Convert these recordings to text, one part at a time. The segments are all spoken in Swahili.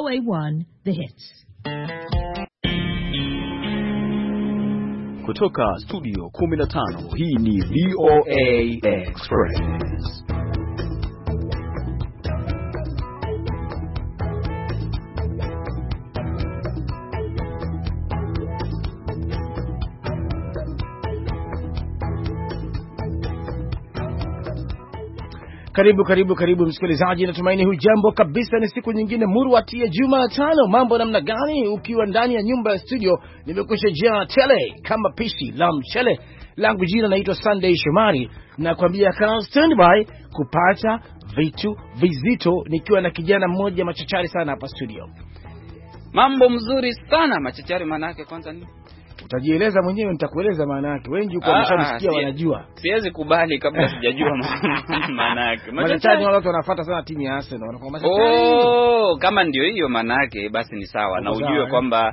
VOA1 The Hits. Kutoka studio 15, hii ni VOA Express. Karibu msikilizaji, natumaini hujambo kabisa. Ni siku nyingine murwati ya Jumatano. Mambo namna gani ukiwa ndani ya nyumba ya studio? Nimekwisha jaa tele kama pishi la mchele. Langu jina naitwa Sunday Shomari, na kuambia kaa standby kupata vitu vizito nikiwa na kijana mmoja machachari sana hapa studio. Mambo mzuri sana machachari, maana yake kwanza ni utajieleza mwenyewe, nitakueleza maana yake. Wengi uko wameshamsikia wanajua. Siwezi kubali kabla sijajua maana yake. Machachari watu wanafuata sana timu ya Arsenal, wanakuwa machachari. Kama ndio hiyo maana yake basi ni sawa. Na ujue kwamba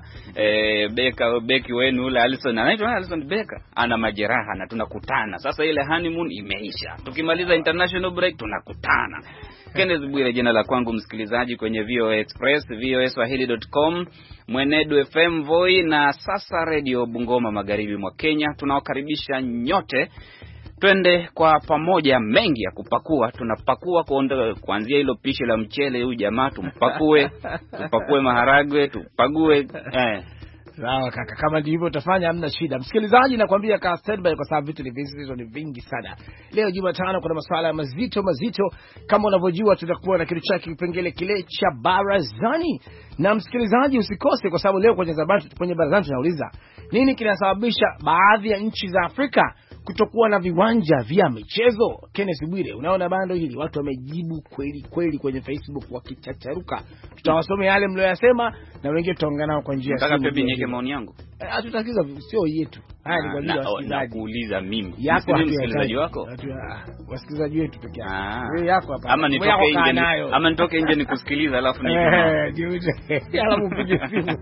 beki wenu ule anaitwa Alisson Becker ana majeraha na tunakutana. Sasa ile honeymoon imeisha. Tukimaliza international break tunakutana. Kenneth Bwire jina la kwangu, msikilizaji kwenye VOA Express, voaswahili.com, Mwenedu FM Voi na Sasa Radio Bungoma magharibi mwa Kenya. Tunawakaribisha nyote. Twende kwa pamoja, mengi ya kupakua. Tunapakua kuanzia hilo pishi la mchele, huyu jamaa tupakue maharagwe, tupague Sawa kaka, kama ndivyo utafanya hamna shida. Msikilizaji, nakwambia kaa standby kwa sababu vitu ni vingi sana. Leo Jumatano kuna masuala mazito. Kama unavyojua tutakuwa na kitu chake kipengele kile cha barazani. Na msikilizaji usikose, kwa sababu leo kwenye barazani tunauliza nini kinasababisha baadhi ya nchi za Afrika kutokuwa na viwanja vya michezo. Kenneth Bwire, unaona bando hili watu wamejibu kweli kwenye Facebook wakichacharuka. Tutawasomea yale mlioyasema na wengine tutaongana nao kwa njia. Nataka pepe nyeke maoni yangu. Hatutakiza, sio yetu. Haya ni kwa ajili ya wasikilizaji. Nakuuliza mimi. Yako msikilizaji wako? Wasikilizaji wetu peke yao. Wewe yako hapa. Ama nitoke nje nikusikiliza alafu ni alafu upige simu.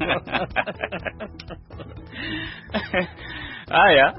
Haya,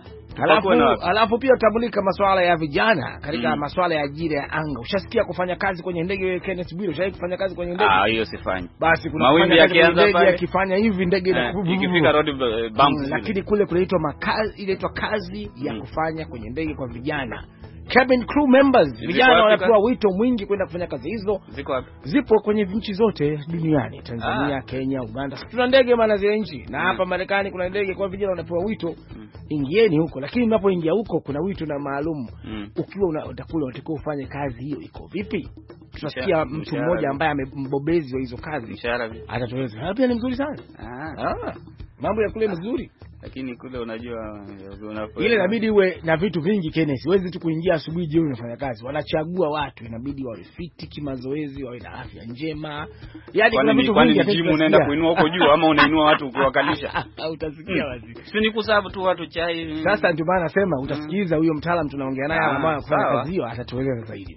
Alafu pia utamulika masuala ya vijana katika masuala ya ajira ya anga. Ushasikia kufanya kazi kwenye ndege, Kenneth Bwire? Ushawahi kufanya kazi kwenye ndege? Hiyo sifanyi. Basi kuna mawimbi yakianza pale yakifanya hivi ndege ikifika road bumps, lakini kule kunaitwa inaitwa kazi ya kufanya kwenye ndege kwa vijana. Cabin crew members, vijana wanapewa wito mwingi kwenda kufanya kazi hizo. Zipo kwenye nchi zote duniani, Tanzania, Kenya, Uganda. Tuna ndege maana zile nchi, na hapa Marekani kuna ndege kwa vijana wanapewa wito, ingieni huko. Lakini unapoingia huko kuna wito na maalum. Ukiwa utakula unatakiwa ufanye kazi hiyo, iko vipi? Tunasikia mtu mmoja ambaye amembobezi wa hizo kazi atatueleza. Pia ni mzuri sana. Mambo ya kule mzuri. Lakini kule unajua ile inabidi uwe na vitu vingi Kenneth. Siwezi tu kuingia asubuhi jioni unafanya kazi. Wanachagua watu, inabidi wawe fit kimazoezi, wawe na afya njema. Yaani kuna vitu vingi. Kwani gym unaenda kuinua huko juu ama unainua watu ukiwakalisha? Utasikia wazi. Si ni kusabu tu watu chai. Sasa ndio maana nasema utasikiliza huyo mtaalamu tunaongea naye ambaye anafanya kazi hiyo, atatueleza zaidi.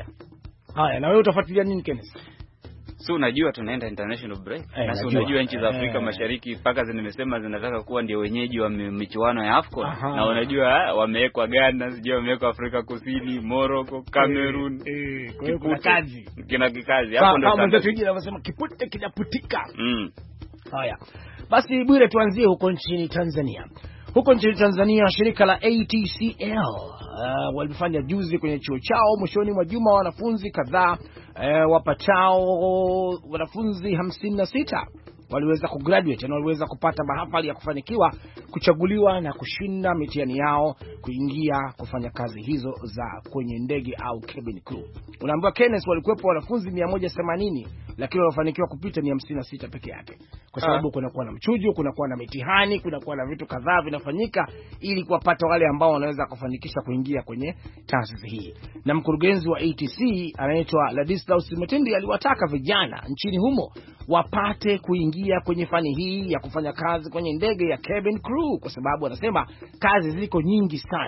Haya, na wewe utafuatilia nini Kenneth? So unajua tunaenda international break. Sasa unajua nchi za Afrika Mashariki mpaka nimesema zinataka kuwa ndio wenyeji wa michuano ya AFCON. Na unajua wamewekwa Ghana, sijui wamewekwa Afrika Kusini, Morocco, Cameroon. Kwa hiyo kuna kazi. Kikazi. Hapo ndio kama mtu mwingine anasema kipute kinaputika. Haya. Basi Bwire, tuanzie huko nchini Tanzania. Huko nchini Tanzania shirika la ATCL walifanya juzi kwenye chuo chao mwishoni mwa juma wanafunzi kadhaa wapatao wanafunzi 56 waliweza kugraduate na waliweza kupata mahafali ya kufanikiwa kuchaguliwa na kushinda mitihani yao kuingia kufanya kazi hizo za kwenye ndege au cabin crew. Unaambiwa Kenneth, walikuwepo wanafunzi 180 lakini walifanikiwa kupita ni 56 peke yake. Kwa sababu kuna kuwa na mchujo, kuna kuwa na mitihani, kuna kuwa na vitu kadhaa vinafanyika ili kuwapata wale ambao wanaweza kufanikisha kuingia kwenye taasisi hii. Na mkurugenzi wa ATC anaitwa Ladislaus Metindi aliwataka vijana nchini humo wapate kuingia kwenye fani hii ya kufanya kazi kwenye ndege ya cabin crew, kwa sababu anasema kazi ziko nyingi sana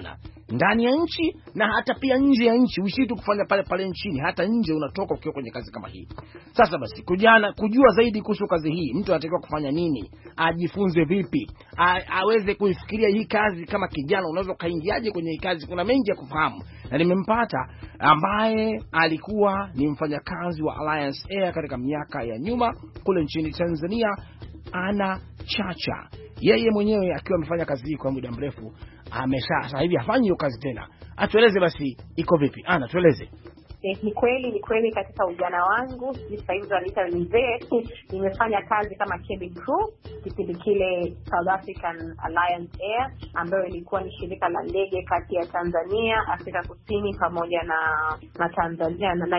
ndani ya nchi na hata pia nje ya nchi. Usitu kufanya pale nchini, hata nje unatoka ukiwa kwenye kazi kama hii. Sasa basi kujua zaidi kuhusu kazi hii, mtu anatakiwa kufanya nini, ajifunze vipi, aweze kuifikiria hii kazi kama kijana, unaweza kaingiaje kwenye hii kazi. Kuna mengi ya kufahamu, na nimempata ambaye alikuwa ni mfanyakazi wa Alliance Air katika miaka ya nyuma kule nchini Tanzania, Ana Chacha. Yeye mwenyewe akiwa amefanya kazi hii kwa muda mrefu, sasa hivi hafanyi hiyo kazi tena. Atueleze basi iko vipi. Ana, tueleze. Ni kweli katika ujana wangu sasa hivi nalita mzee, nimefanya kazi kama cabin crew kipindi kile South African Alliance Air, ambayo ilikuwa ni shirika la ndege kati ya Tanzania, Afrika Kusini pamoja na Tanzania na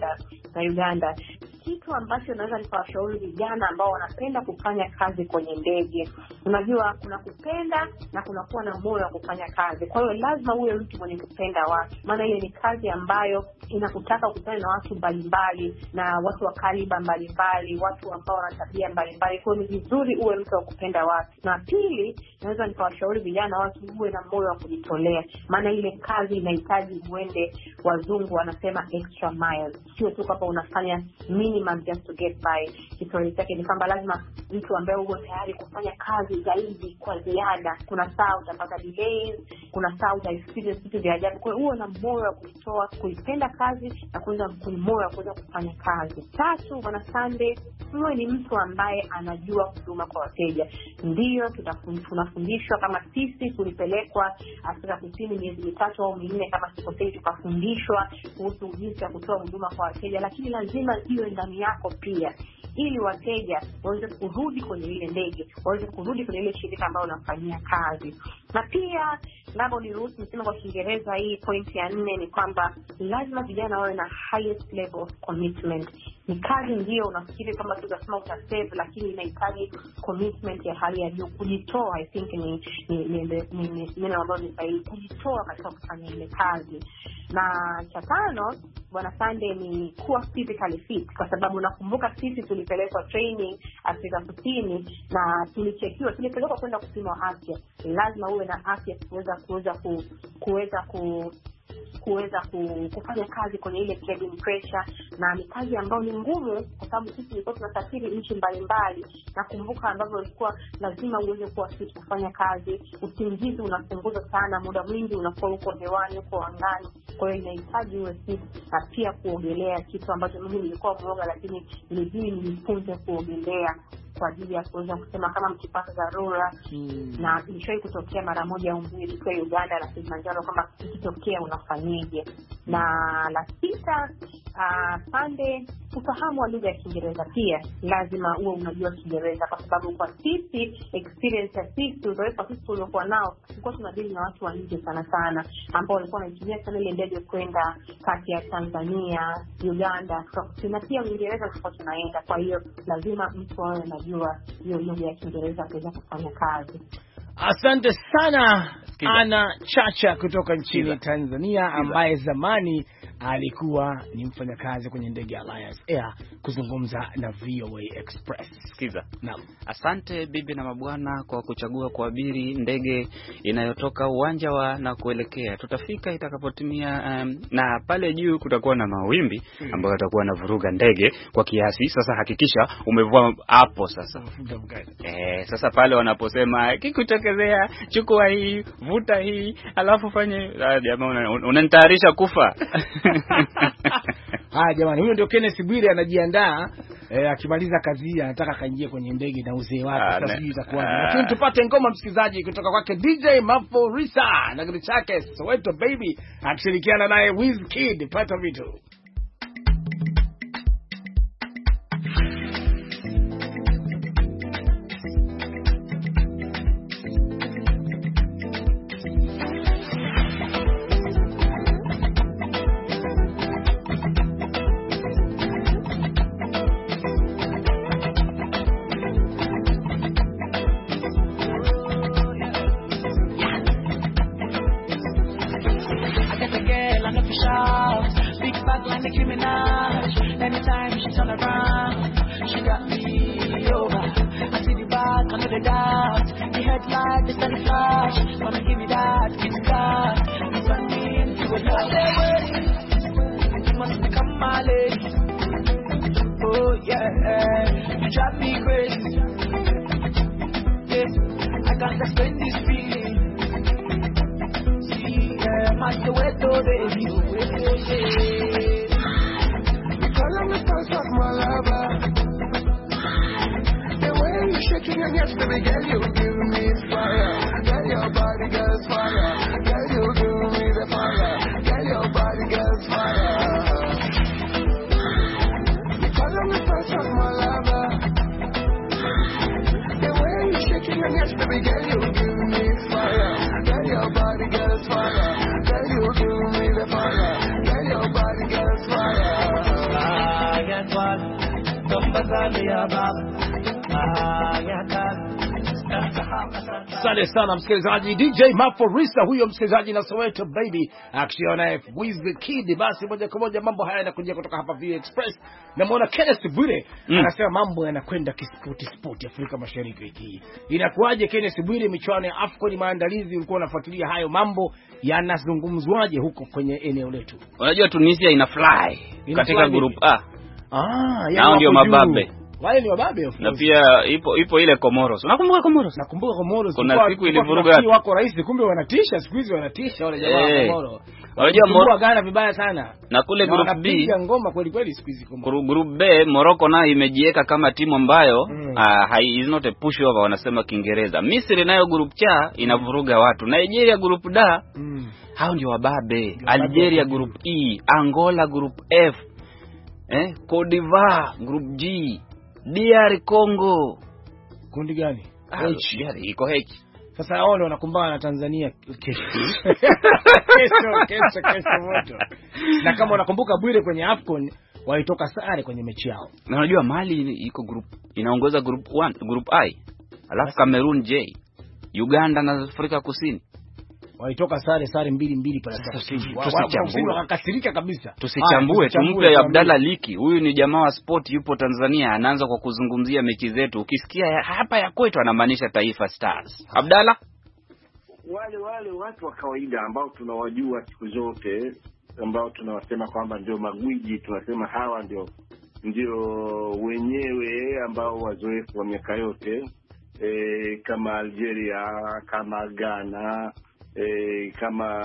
Uganda. Kitu ambacho naweza nikawashauri vijana ambao wanapenda kufanya kazi kwenye ndege, unajua kuna kupenda na kuna kuwa na moyo wa kufanya kazi. Kwa hiyo lazima uwe mtu mwenye kupenda watu, maana ile ni kazi ambayo inakutaka kukutana na watu mbalimbali, na watu wa kaliba mbalimbali, watu ambao wana tabia mbalimbali. Kwa hiyo ni vizuri uwe mtu wa kupenda watu. Na pili, naweza nikawashauri vijana watu uwe na moyo wa kujitolea, maana ile kazi inahitaji uende, wazungu wanasema extra mile. Sio tu kama unafanya minimum just to get by. Kitu chake ni kwamba lazima mtu ambaye uko tayari kufanya kazi zaidi kwa ziada. Kuna saa utapata delays, kuna saa uta experience vitu vya ajabu. Kwa hiyo uwe na moyo wa kujitoa, kuipenda kazi na kuweza moyo wa kuweza kufanya kazi. Tatu, Bwana Sunday, wewe ni mtu ambaye anajua huduma kwa wateja. Ndio tunafundishwa, kama sisi tulipelekwa Afrika Kusini miezi 3 au 4 kama sikosei, tukafundishwa kuhusu jinsi ya kutoa huduma kwa wateja, lakini lazima iwe ndani yako pia, ili wateja waweze kurudi kwenye ile ndege, waweze kurudi kwenye ile shirika ambalo unafanyia kazi. Na pia labda niruhusu niseme kwa Kiingereza, hii point ya 4 ni kwamba lazima vijana wawe na highest level of commitment. Ni kazi ndio unafikiri kama tunasema utasave, lakini inahitaji commitment ya hali ya juu, kujitoa. I think ni neno ambalo ni sahihi, kujitoa katika kufanya ile kazi. Na cha 5, Bwana Sunday, ni kuwa physically fit, kwa sababu nakumbuka sisi tulipelekwa training Afrika Kusini na tulipelekwa kwenda kupima afya. Lazima uwe na afya kuweza kufanya kazi kwenye ile cabin pressure, na ni kazi ambayo ni ngumu kwa sababu sisi tulikuwa tunasafiri nchi mbalimbali. Nakumbuka ambavyo ilikuwa lazima uweze kuwa fit kufanya kazi. Usingizi unapunguza sana, muda mwingi unakuwa uko hewani, uko angani. Kwa hiyo inahitaji uwe fit, na pia kuogelea, kitu ambacho mimi nilikuwa mwoga, lakini nilijifunza kuogelea kwa ajili ya kuweza kusema kama mkipata dharura. Na ilishawahi kutokea mara moja au mbili kwa Uganda na Kilimanjaro, kama ikitokea unafanyaje. Na la 6, pande ufahamu wa lugha ya Kiingereza. Pia lazima uwe unajua Kiingereza, kwa sababu kwa sisi experience ya sisi, uzoefu sisi tuliokuwa nao, tulikuwa tunadili na watu wa nje sana ambao walikuwa wanatumia sana ile ndege kwenda kati ya Tanzania, Uganda, na pia Uingereza tulikuwa tunaenda. Kwa hiyo lazima mtu awe anajua hiyo lugha ya Kiingereza kuweza kufanya kazi. Asante sana Ana Chacha kutoka nchini Tanzania, ambaye zamani alikuwa ni mfanyakazi kwenye ndege ya Alliance Air, kuzungumza na VOA Express. Sikiza. Naam. Asante bibi na mabwana kwa kuchagua kuabiri ndege inayotoka uwanja wa na kuelekea. Tutafika itakapotimia, na pale juu kutakuwa na mawimbi ambayo yatakuwa na vuruga ndege kwa kiasi. Sasa hakikisha umevua hapo sasa. Sasa pale wanaposema kikutokezea, chukua hii, vuta hii, alafu fanye, jamaa unanitayarisha kufa. Jamani, huyo ndio Kenneth Bwire anajiandaa, akimaliza kazi anataka kaingie kwenye ndege na uzee wake. Sasa hii itakuwa. Lakini tupate ngoma, msikizaji, kutoka kwake DJ Maforisa na kitu chake Soweto Baby, akishirikiana naye Wizkid. Pata vitu. The headlight, the sun flash, wanna give me that, kick start. day waiting, and you must become my lady. Oh yeah, you drive me crazy. Yeah, I can't explain this feeling. See, yeah, my Soweto baby, because I'm the first of my lover. The way you're shaking and yes, baby girl, you give me fire. Girl, your body gets fire. Girl, you give me the fire. Girl, your body gets fire. Because I'm the first of my lover. The way you're shaking and yes, baby girl, you give me fire. Girl, your body gets fire. Girl, you give me the fire. Girl, your body gets fire. I get one. Don't bother me about. Asante sana msikilizaji. DJ Maforisa huyo msikilizaji na Soweto baby akiona with the kid. Basi moja kwa moja mambo haya yanakuja kutoka hapa VOA Express. Na muona Kenneth Bwire anasema mambo yanakwenda kispoti Afrika Mashariki wiki hii. Inakuaje Kenneth Bwire, michuano ya AFCON maandalizi, ulikuwa unafuatilia hayo mambo, yanazungumzwaje huko kwenye eneo letu? Unajua Tunisia ina fly katika group A. Hao ndio mababe. Wale ni wababe of course. Na pia ipo ile Comoros. Unakumbuka Comoros? Nakumbuka Comoros. Kuna siku ilivuruga wako rais, kumbe wanatisha, siku hizi wanatisha wale jamaa wa Comoros. Unajua Ghana vibaya sana. Na kule group B wanapiga ngoma kweli kweli siku hizi Comoros. Group B Morocco nayo imejiweka kama timu ambayo is not a pushover wanasema Kiingereza. Misri nayo group C inavuruga watu. Nigeria group D hao ndio wababe. Algeria group E, Angola group F. Cote d'Ivoire group G. DR Congo kundi gani? DR iko H. Sasa hao wanakumbana na Tanzania kesho. Kesho moto. Na kama unakumbuka Bwire, kwenye AFCON walitoka sare kwenye mechi yao. Na unajua Mali iko group inaongoza group 1, group I. Alafu Cameroon J. Uganda na Afrika Kusini walitoka sare 2-2 pale Afrika Kusini. Wakakasirika kabisa. Tusichambue, tumpe Abdalla Liki. Huyu ni jamaa wa sport, yupo Tanzania, anaanza kwa kuzungumzia mechi zetu. Ukisikia hapa ya kwetu anamaanisha Taifa Stars. Abdalla, wale watu wa kawaida ambao tunawajua siku zote, ambao tunawasema kwamba ndio magwiji, tunasema hawa ndio wenyewe ambao wazoefu wa miaka yote, kama Algeria, kama Ghana, kama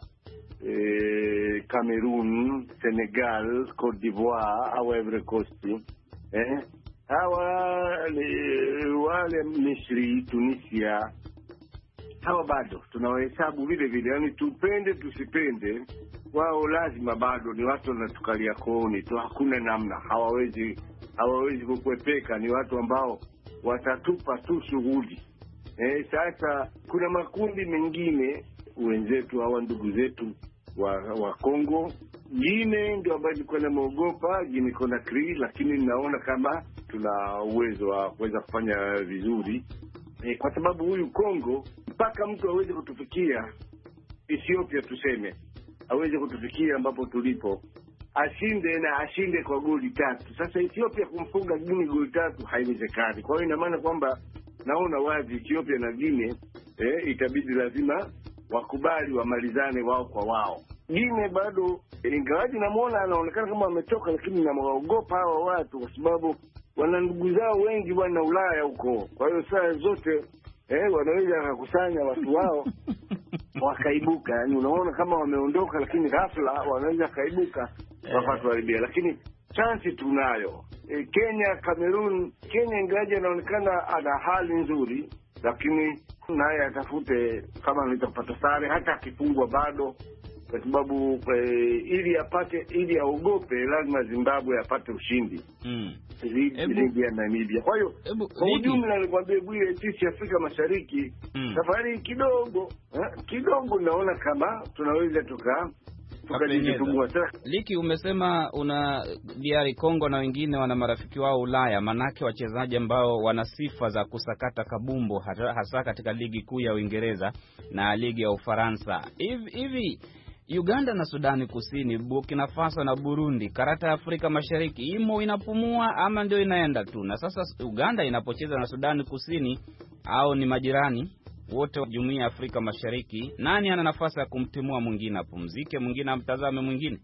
Cameroon, Senegal, Cote d'Ivoire au Ivory Coast, hawa wale Misri, Tunisia, hawa bado tunawahesabu vile vile. Yani tupende tusipende, wao lazima bado ni watu wanatukalia kooni tu, hakuna namna, hawawezi kukwepeka. Ni watu ambao watatupa tu shughuli. Sasa kuna makundi mengine wenzetu hawa ndugu zetu wa Kongo, Guinea ndio ambayo nilikuwa namuogopa, Guinea Conakry, lakini ninaona kama tuna uwezo wa kuweza kufanya vizuri, kwa sababu huyu Kongo mpaka mtu aweze kutufikia Ethiopia, tuseme aweze kutufikia ambapo tulipo, ashinde kwa goli 3. Sasa Ethiopia kumfunga Guinea goli 3 haiwezekani. Kwa hiyo ina maana kwamba naona wazi Ethiopia na Guinea itabidi lazima wakubali wamalizane wao kwa wao. Guinea bado ingawaji namuona anaonekana kama ametoka, lakini namuogopa hawa watu kwa sababu wana ndugu zao wengi bwana Ulaya huko. Kwa hiyo saa zote wanaweza kukusanya watu wao wakaibuka. Yani unaona kama wameondoka, lakini ghafla wanaweza kaibuka wakatuharibia. Lakini chance tunayo. Kenya, Cameroon, Kenya ingawaje anaonekana ana hali nzuri, lakini naye atafute kama anaweza kupata sare hata akifungwa bado, kwa sababu ili aogope lazima Zimbabwe apate ushindi dhidi ya Namibia. Kwa hiyo kwa ujumla nikwambie Bwire, sisi Afrika Mashariki safari kidogo naona kama tunaweza tukajitungua. Liki, umesema una DR Congo na wengine wana marafiki wao Ulaya, manake wachezaji ambao wana sifa za kusakata kabumbu hasa katika ligi kuu ya Uingereza na ligi ya Ufaransa. Hivi Uganda na Sudani Kusini, Burkina Faso na Burundi, karata ya Afrika Mashariki imo inapumua ama ndio inaenda tu? Na sasa Uganda inapocheza na Sudani Kusini au ni majirani, wote wa Jumuiya ya Afrika Mashariki, nani ana nafasi ya kumtimua mwingine apumzike, mwingine amtazame mwingine?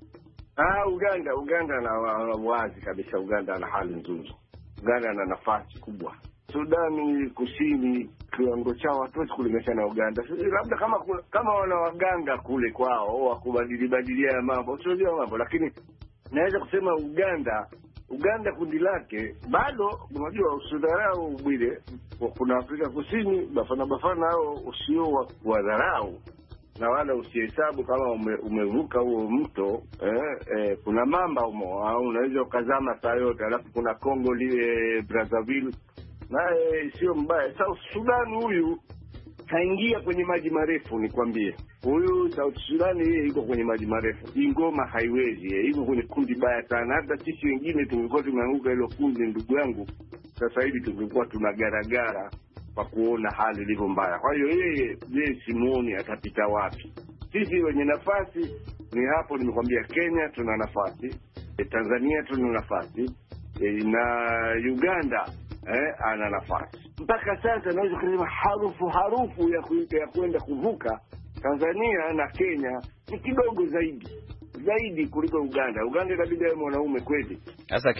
Uganda na wazi kabisa, Uganda ana hali nzuri. Uganda ana nafasi kubwa. Sudani Kusini kiwango chao hatuwezi kulinganisha na Uganda. Labda kama wana waganga kule kwao wakubadilia mambo, sio mambo, lakini naweza kusema Uganda kundi lake bado, unajua usidharau bile. Kuna Afrika Kusini bafana hao usio wadharau, na wala usihesabu kama umevuka huo mto. Kuna mamba umo, unaweza ukazama saa yote. Alafu kuna Kongo lile Brazzaville, naye sio mbaya. South Sudan huyu kaingia kwenye maji marefu, nikwambie. Huyu South Sudan yeye yuko kwenye maji marefu. Hii ngoma haiwezi, yuko kwenye kundi baya sana. Hata sisi wengine tungekuwa tumeanguka hilo kundi, ndugu yangu, sasa hivi tungekuwa tunagaragara kwa kuona hali ilivyo mbaya. Kwa hiyo yeye simuoni atapita wapi. Sisi wenye nafasi ni hapo, nimekwambia. Kenya tuna nafasi, Tanzania tuna nafasi, na Uganda ana nafasi. Mpaka sasa naweza kusema harufu ya kwenda kuvuka Tanzania na Kenya ni kidogo zaidi kuliko Uganda. Uganda inabidi awe mwanaume kweli. Sasa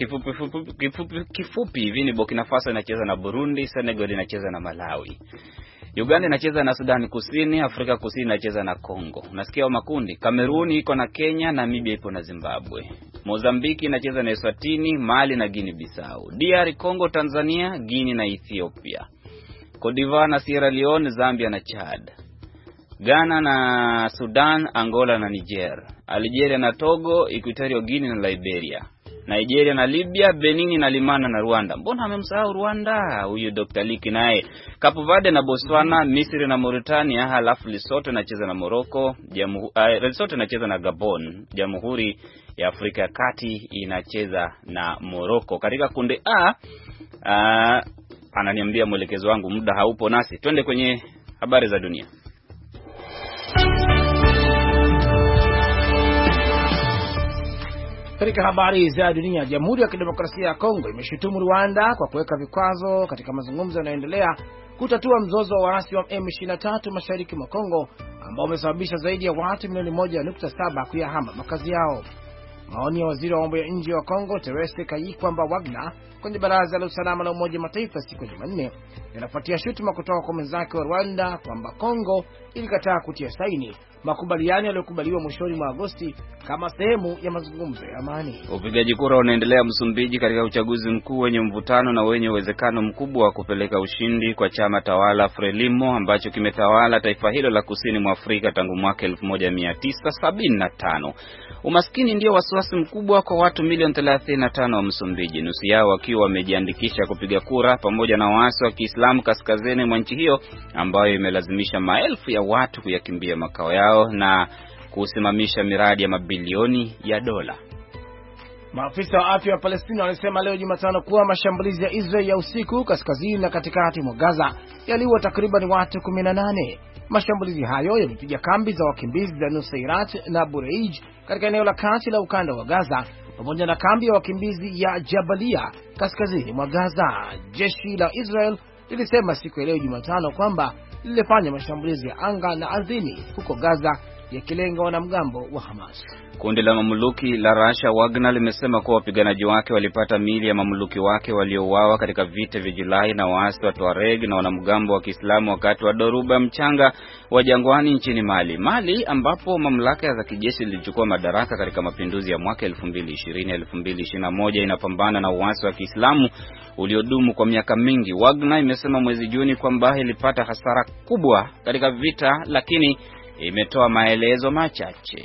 kifupi hivi ni Burkina Faso inacheza na Burundi, Senegal inacheza na Malawi. Uganda inacheza na Sudan Kusini, Afrika Kusini inacheza na Kongo. Unasikia makundi? Kameruni iko na Kenya, Namibia ipo na Zimbabwe. Mozambiki inacheza na Eswatini, Mali na Guinea Bissau. DR Congo, Tanzania, Guinea na Ethiopia. Cote d'Ivoire na Sierra Leone, Zambia na Chad. Ghana na Sudan, Angola na Niger. Algeria na Togo, Equatorial Guinea na Liberia. Nigeria na Libya, Benin na Limana na Rwanda. Mbona amemsahau Rwanda huyu Dr. Liki naye? Cape Verde na Botswana, Misri na Mauritania, halafu Lesotho inacheza na Morocco, Lesotho inacheza na Gabon. Jamhuri ya Afrika ya Kati inacheza na Morocco. Katika kundi A, ananiambia mwelekezo wangu muda haupo nasi. Twende kwenye habari za dunia. Katika habari za dunia, Jamhuri ya Kidemokrasia ya Kongo imeshutumu Rwanda kwa kuweka vikwazo katika mazungumzo yanayoendelea kutatua mzozo wa waasi wa M23 mashariki mwa Kongo ambao umesababisha zaidi ya watu milioni 1.7 kuyahama makazi yao. Maoni ya waziri wa mambo ya nje wa Kongo Therese Kayikwamba Wagner kwenye Baraza la Usalama la Umoja wa Mataifa siku ya Jumanne yanafuatia shutuma kutoka kwa mwenzake wa Rwanda kwamba Kongo ilikataa kutia saini makubaliano yaliyokubaliwa mwishoni mwa Agosti kama sehemu ya mazungumzo ya amani. Upigaji kura unaendelea Msumbiji katika uchaguzi mkuu wenye mvutano na wenye uwezekano mkubwa wa kupeleka ushindi kwa chama tawala Frelimo ambacho kimetawala taifa hilo la kusini mwa Afrika tangu mwaka 1975. Umaskini ndio wasiwasi mkubwa kwa watu milioni 35 wa Msumbiji, nusu yao wakiwa wamejiandikisha kupiga kura, pamoja na waasi wa Kiislamu kaskazini mwa nchi hiyo ambayo imelazimisha maelfu ya watu kuyakimbia makao yao na kusimamisha miradi ya mabilioni ya dola. Maafisa wa afya wa Palestina walisema leo Jumatano kuwa mashambulizi ya Israel ya usiku kaskazini na katikati mwa Gaza yaliua takriban watu 18. Mashambulizi hayo yalipiga kambi za wakimbizi za Nusairat na Bureij katika eneo la kati la ukanda wa Gaza pamoja na kambi ya wakimbizi ya Jabalia kaskazini mwa Gaza. Jeshi la Israel lilisema siku ya leo Jumatano kwamba lilifanya mashambulizi ya anga na ardhini huko Gaza yakilenga wanamgambo wa Hamas. Kundi la mamluki la Russia Wagner limesema kuwa wapiganaji wake walipata miili ya mamluki wake waliouawa katika vita vya Julai na waasi wa Tuareg na wanamgambo wa Kiislamu wakati wa dhoruba mchanga wa jangwani nchini Mali ambapo mamlaka za kijeshi zilichukua madaraka katika mapinduzi ya mwaka 2020-2021 inapambana na uasi wa Kiislamu uliodumu kwa miaka mingi. Wagner imesema mwezi Juni kwamba ilipata hasara kubwa katika vita, lakini imetoa maelezo machache.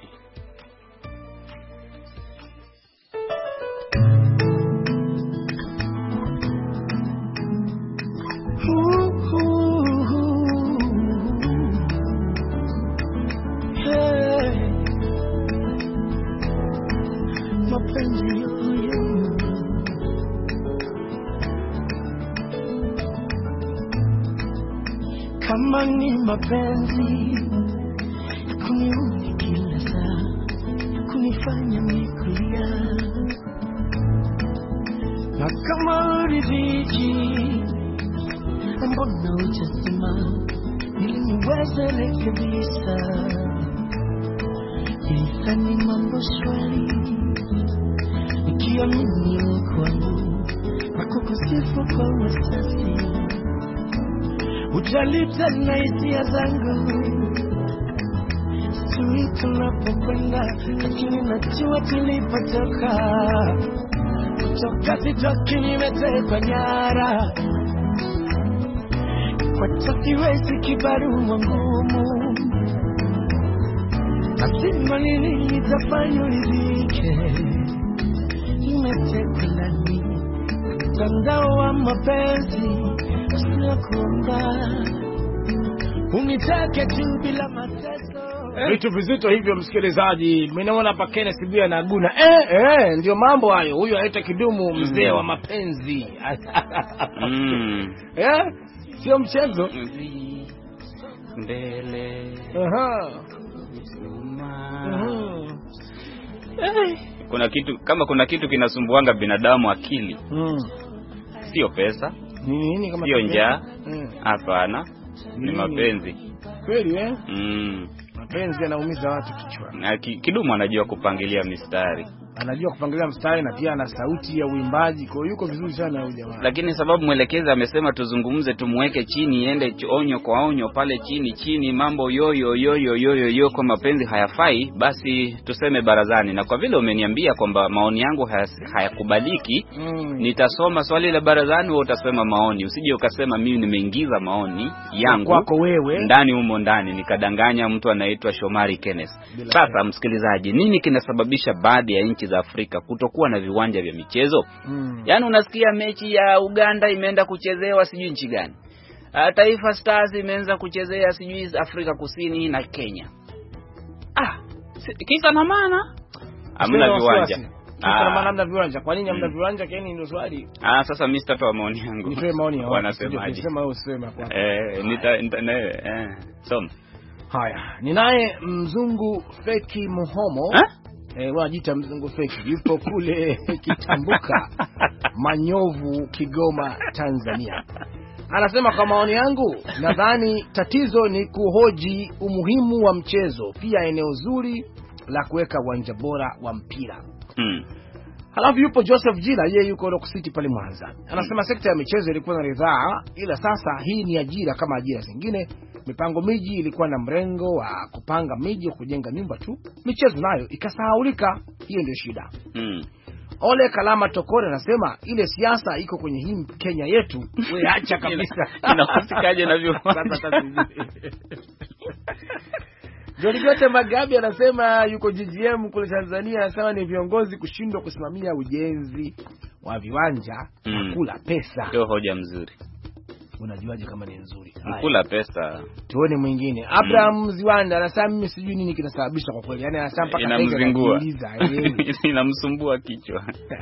Kama ni mapenzi kuniudhi kila saa, kunifanya nikulia, na kama riziki mbona hujasema niweze rekebisha, nifanye mambo shwari, nikiamini kwangu na kukusifu kwa wasasi, ujalita na hisia zangu, sijui tunapokwenda, lakini najua tulipotoka, kutoka sitoki nimetekwa nyara, kwa siwezi kibarua ngumu, lazima nini nitafanya uridhike, nimetekwa ndani mtandao wa mapenzi, sinakuomba unitake tu bila mateso. Vitu vizito hivyo msikilizaji, mimi naona hapa Kenneth Bwire na Guna. Ndio mambo hayo. Huyu anaita Kidumu, mzee wa mapenzi. Sio mchezo. Mbele. Kuna kitu kinasumbuanga binadamu akili. Sio pesa. Nini kama sio njaa? Hapana. Ni mapenzi. Kweli mapenzi yanaumiza watu kichwa. Kidumu anajua kupangilia mistari. Anajua kupangilia mstari na pia ana sauti ya uimbaji, kwa hiyo yuko vizuri sana huyo jamaa. Lakini sababu mwelekezi amesema tuzungumze, tumweke chini, iende onyo kwa onyo pale chini, mambo yoyo kwa mapenzi hayafai, basi tuseme barazani. Na kwa vile umeniambia kwamba maoni yangu hayakubaliki, nitasoma swali la barazani, wewe utasema maoni. Usije ukasema mimi nimeingiza maoni yangu kwako wewe ndani nikadanganya mtu anaitwa Shomari Kenneth. Sasa msikilizaji, nini kinasababisha baadhi ya nchi za Afrika kutokuwa na viwanja vya michezo? Yaani unasikia mechi ya Uganda imeenda kuchezewa sijui nchi gani. Taifa Stars imeanza kuchezea sijui Afrika Kusini na Kenya. Kisa na maana hamna viwanja. Hamna viwanja. Kwa nini hamna viwanja? Kenya ndio swali. Sasa mimi sitatoa maoni yangu. Nipe maoni yako. Wanasemaje? Sema wewe useme kwa. Soma. Haya, ninaye mzungu Feki Muhomo. Wanajiita mzungu Feki. Yupo kule Kitambuka, Manyovu, Kigoma, Tanzania. Anasema kwa maoni yangu, nadhani tatizo ni kuhoji umuhimu wa mchezo, pia eneo zuri la kuweka uwanja bora wa mpira. Halafu yupo Joseph Jila, yeye yuko Rock City pale Mwanza. Anasema sekta ya michezo ilikuwa na ridhaa, ila sasa hii ni ajira kama ajira zingine. Mipango miji ilikuwa na mrengo wa kupanga miji, kujenga nyumba tu. Michezo nayo ikasahaulika. Hiyo ndio shida. Ole Kalama Tokore anasema ile siasa iko kwenye hii Kenya yetu, wewe acha kabisa. Inahusikaje na viwanja? Joligote Magabi anasema yuko GGM kule Tanzania, anasema ni viongozi kushindwa kusimamia ujenzi wa viwanja na kula pesa. Ndio hoja mzuri. Unajuaje kama ni nzuri? Kula pesa. Tuone mwingine. Abraham Ziwanda anasema mimi sijui nini kinasababisha kwa kweli. Yaani anasema mpaka inamzingua. Inamsumbua kichwa.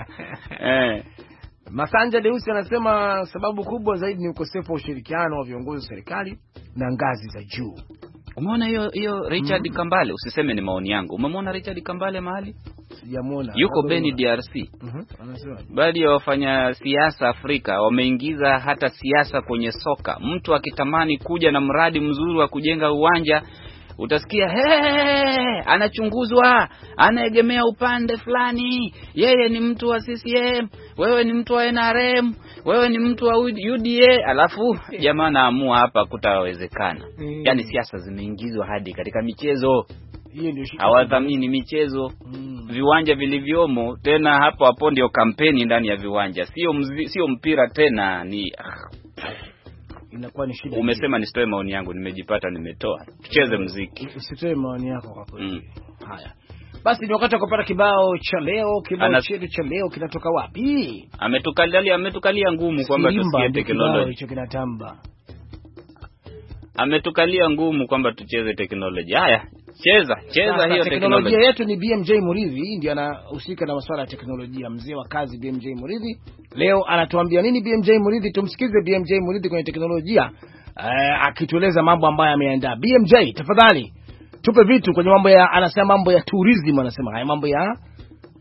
Masanja Deusi anasema sababu kubwa zaidi ni ukosefu wa ushirikiano wa viongozi wa serikali na ngazi za juu. Umeona hiyo Richard Kambale? Usiseme ni maoni yangu. Umemwona Richard Kambale mahali? Sijamuona. Yuko Beni DRC. Anasema baadhi ya wafanya siasa Afrika wameingiza hata siasa kwenye soka. Mtu akitamani kuja na mradi mzuri wa kujenga uwanja, utasikia anachunguzwa, anaegemea upande fulani, yeye ni mtu wa CCM, wewe ni mtu wa NRM, wewe ni mtu wa UDA, alafu jamaa naamua hapa kutawezekana. Yaani siasa zimeingizwa hadi katika michezo. Hiyo ndio shida. Hawathamini michezo. Viwanja vilivyomo tena hapo ndio kampeni ndani ya viwanja. Sio mpira tena, ni inakuwa ni shida. Umesema nisitoe maoni yangu, nimejipata nimetoa. Tucheze muziki. Usitoe maoni yako kwa kweli. Haya. Basi ni wakati wa kupata kibao cha leo. Kibao chetu cha leo kinatoka wapi? Ametukalia ngumu kwamba tusikie teknolojia. Hicho kinatamba. Ametukalia ngumu kwamba tucheze teknolojia. Haya, cheza hiyo teknolojia yetu. Ni BMJ Muridhi ndiye anahusika na masuala ya teknolojia, mzee wa kazi BMJ Muridhi. Leo anatuambia nini BMJ Muridhi? Tumsikize BMJ Muridhi kwenye teknolojia, akitueleza mambo ambayo ameandaa. BMJ, tafadhali tupe vitu kwenye mambo ya, anasema mambo ya tourism, anasema haya mambo ya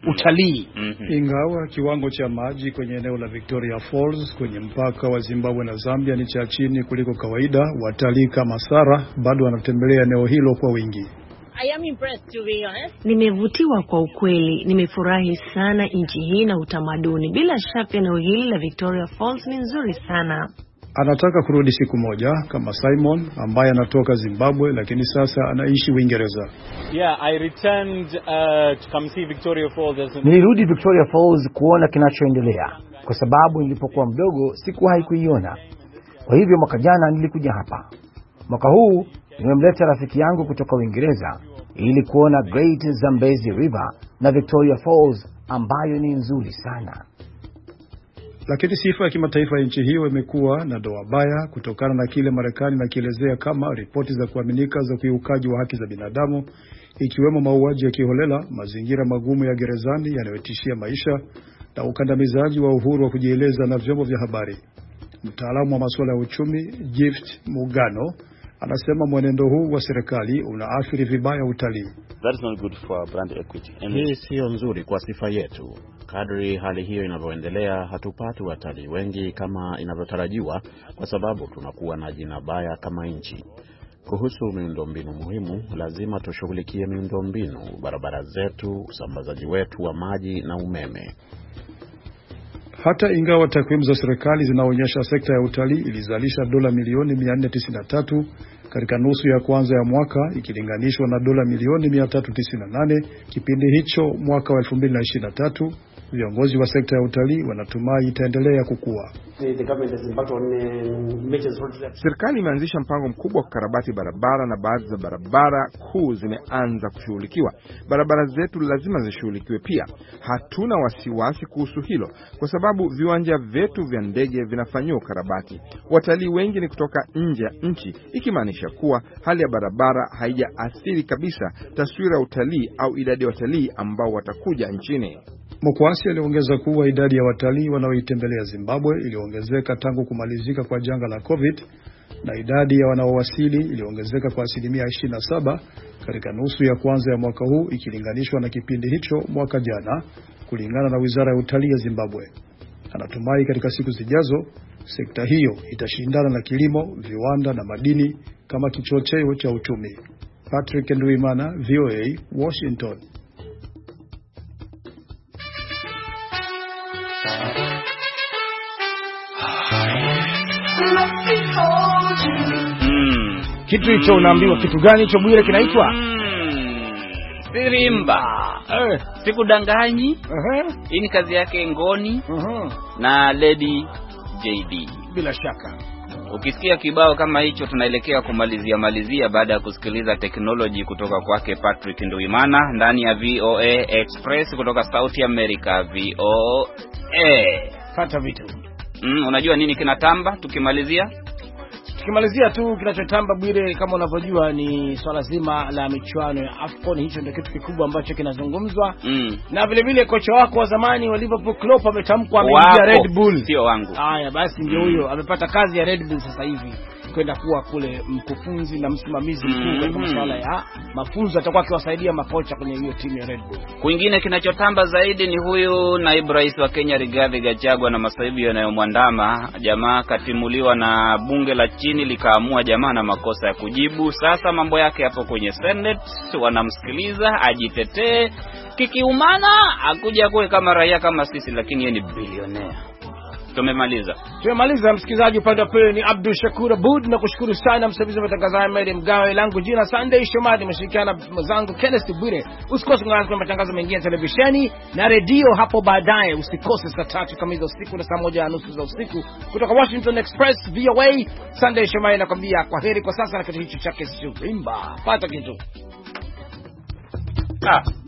utalii. Ingawa kiwango cha maji kwenye eneo la Victoria Falls kwenye mpaka wa Zimbabwe na Zambia ni cha chini kuliko kawaida, watalii kama Sara bado wanatembelea eneo hilo kwa wingi. I am impressed, to be honest. Nimevutiwa kwa ukweli, nimefurahi sana nchi hii na utamaduni. Bila shaka eneo hili la Victoria Falls ni nzuri sana. Anataka kurudi siku moja kama Simon ambaye anatoka Zimbabwe lakini sasa anaishi Uingereza. I returned to come see Victoria Falls. Nilirudi Victoria Falls kuona kinachoendelea kwa sababu nilipokuwa mdogo sikuwahi kuiona. Kwa hivyo mwaka jana nilikuja hapa. Mwaka huu nimemleta rafiki yangu kutoka Uingereza ili kuona Great Zambezi River na Victoria Falls ambayo ni nzuri sana. Lakini sifa ya kimataifa ya nchi hiyo imekuwa na doa baya kutokana na kile Marekani nakielezea kama ripoti za kuaminika za ukiukaji wa haki za binadamu, ikiwemo mauaji ya kiholela, mazingira magumu ya gerezani yanayotishia maisha na ukandamizaji wa uhuru wa kujieleza na vyombo vya habari. Mtaalamu wa masuala ya uchumi Gift Mugano anasema mwenendo huu wa serikali unaathiri vibaya utalii. That is not good for brand equity. Hii sio nzuri kwa sifa yetu. Kadri hali hiyo inavyoendelea, hatupati watalii wengi kama inavyotarajiwa kwa sababu tunakuwa na jina baya kama nchi. Kuhusu miundombinu muhimu, lazima tushughulikie miundombinu, barabara zetu, usambazaji wetu wa maji na umeme. Hata ingawa takwimu za serikali zinaonyesha sekta ya utalii ilizalisha dola milioni 493 katika nusu ya kwanza ya mwaka ikilinganishwa na dola milioni 398 kipindi hicho mwaka wa 2023, viongozi wa sekta ya utalii wanatumai itaendelea kukua. Serikali imeanzisha mpango mkubwa wa kukarabati barabara na baadhi za barabara kuu zimeanza kushughulikiwa. Barabara zetu lazima zishughulikiwe pia. Hatuna wasiwasi kuhusu hilo kwa sababu viwanja vyetu vya ndege vinafanywa ukarabati. Watalii wengi ni kutoka nje ya nchi, ikimaanisha kuwa hali ya barabara haijaathiri kabisa taswira ya utalii au idadi ya watalii ambao watakuja nchini. Mokwasi aliongeza kuwa idadi ya watalii wanaoitembelea Zimbabwe iliongezeka tangu kumalizika kwa janga la COVID na idadi ya wanaowasili iliongezeka kwa 27% katika nusu ya kwanza ya mwaka huu ikilinganishwa na kipindi hicho mwaka jana, kulingana na Wizara ya Utalii ya Zimbabwe. Anatumai katika siku zijazo sekta hiyo itashindana na kilimo, viwanda na madini kama kichocheo cha uchumi. Patrick Nduimana, VOA, Washington. Kitu hicho unaambiwa kitu gani hicho Bwire kinaitwa? Sirimba. Sikudanganyi. Hii ni kazi yake Ngoni na Lady JD. Bila shaka. Ukisikia kibao kama hicho tunaelekea kumalizia baada ya kusikiliza technology kutoka kwake Patrick Nduimana ndani ya VOA Express kutoka South America VOA. Pata vitu. Unajua nini kinatamba tukimalizia? Tukimalizia tu kinachotamba Bwire kama unavyojua ni swala zima la michuano ya AFCON. Hicho ndio kitu kikubwa ambacho kinazungumzwa. Na vile vile kocha wako wa zamani wa Liverpool Klopp ametamkwa ameingia Red Bull. Sio wangu. Haya basi ndio huyo amepata kazi ya Red Bull sasa hivi kwenda kuwa kule mkufunzi na msimamizi mkuu katika masuala ya mafunzo, atakuwa akiwasaidia makocha kwenye hiyo timu ya Red Bull. Kwingine kinachotamba zaidi ni huyu naibu rais wa Kenya Rigathi Gachagua na masaibu yanayomwandama. Jamaa katimuliwa na bunge la chini likaamua jamaa na makosa ya kujibu. Sasa mambo yake hapo kwenye Senate, wanamsikiliza ajitetee kikiumana, akuja kuwe kama raia kama sisi, lakini yeye ni bilionea. Tumemaliza msikilizaji. Upande wa pili ni Abdul Shakur Abud, na kushukuru sana msaidizi wa matangazo Mary Mgawe, langu jina Sunday Shomari, mshirikiana mwenzangu Kenneth Bwire. Usikose kuangalia matangazo mengine ya televisheni na redio hapo baadaye. Usikose saa 3 kamili usiku na saa 1:30 za usiku kutoka Washington Express VOA. Sunday Shomari nakwambia kwaheri kwa sasa na kitu hicho chake Sirimba. Pata kitu.